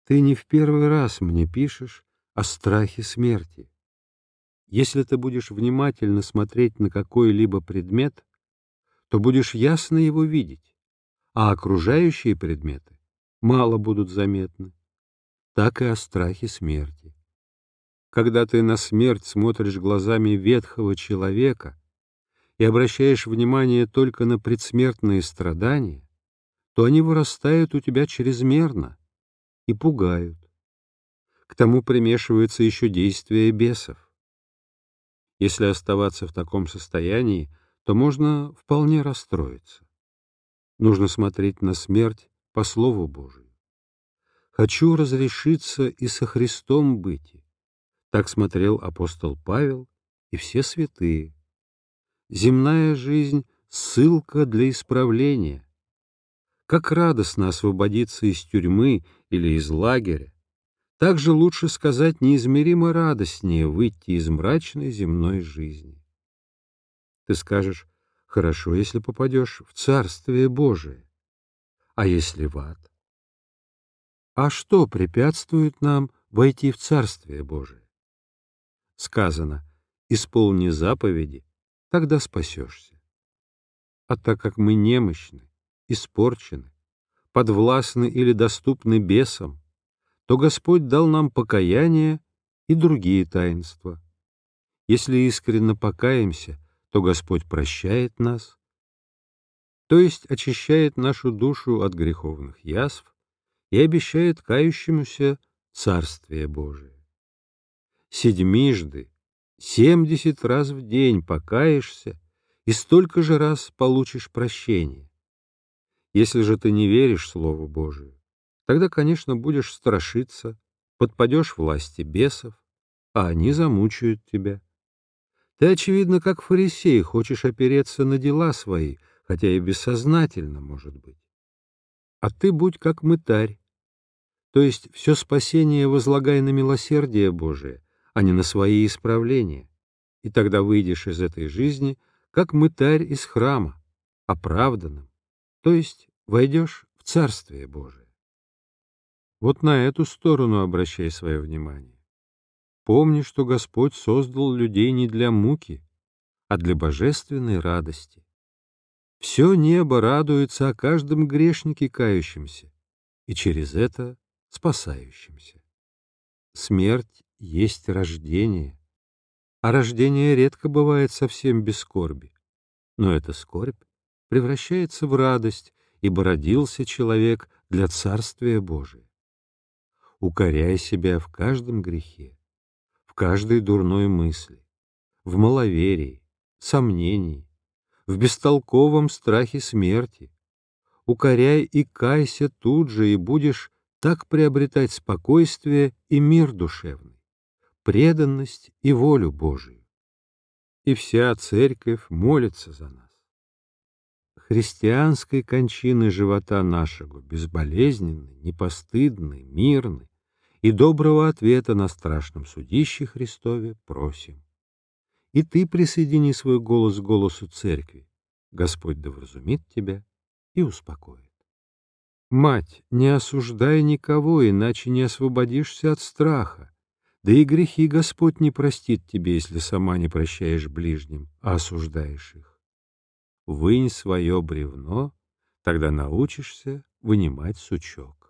Ты не в первый раз мне пишешь о страхе смерти. Если ты будешь внимательно смотреть на какой-либо предмет, то будешь ясно его видеть, а окружающие предметы мало будут заметны. Так и о страхе смерти. Когда ты на смерть смотришь глазами ветхого человека и обращаешь внимание только на предсмертные страдания, то они вырастают у тебя чрезмерно и пугают. К тому примешивается еще действие бесов. Если оставаться в таком состоянии, то можно вполне расстроиться. Нужно смотреть на смерть по Слову Божию. «Хочу разрешиться и со Христом быть». Так смотрел апостол Павел и все святые. Земная жизнь — ссылка для исправления. Как радостно освободиться из тюрьмы или из лагеря, так же лучше сказать неизмеримо радостнее выйти из мрачной земной жизни. Ты скажешь: хорошо, если попадешь в Царствие Божие, а если в ад? А что препятствует нам войти в Царствие Божие? Сказано: исполни заповеди, тогда спасешься. А так как мы немощны, испорчены, подвластны или доступны бесам, то Господь дал нам покаяние и другие таинства. Если искренне покаемся, то Господь прощает нас, то есть очищает нашу душу от греховных язв и обещает кающемуся Царствие Божие. Седьмижды, 70 раз в день покаешься, и столько же раз получишь прощение. Если же ты не веришь Слову Божию, тогда, конечно, будешь страшиться, подпадешь власти бесов, а они замучают тебя. Ты, очевидно, как фарисей, хочешь опереться на дела свои, хотя и бессознательно, может быть. А ты будь как мытарь, то есть все спасение возлагай на милосердие Божие, а не на свои исправления, и тогда выйдешь из этой жизни, как мытарь из храма, оправданным, то есть войдешь в Царствие Божие. Вот на эту сторону обращай свое внимание. Помни, что Господь создал людей не для муки, а для божественной радости. Все небо радуется о каждом грешнике кающемся и через это спасающемся. Смерть есть рождение, а рождение редко бывает совсем без скорби, но эта скорбь превращается в радость, ибо родился человек для Царствия Божия. Укоряй себя в каждом грехе, в каждой дурной мысли, в маловерии, сомнении, в бестолковом страхе смерти. Укоряй и кайся тут же, и будешь так приобретать спокойствие и мир душевный, преданность и волю Божию. И вся Церковь молится за нас. Христианской кончины живота нашего, безболезненной, непостыдной, мирной, и доброго ответа на страшном судище Христове просим. И ты присоедини свой голос к голосу Церкви. Господь да вразумит тебя и успокоит. Мать, не осуждай никого, иначе не освободишься от страха. Да и грехи Господь не простит тебе, если сама не прощаешь ближним, а осуждаешь их. Вынь свое бревно, тогда научишься вынимать сучок.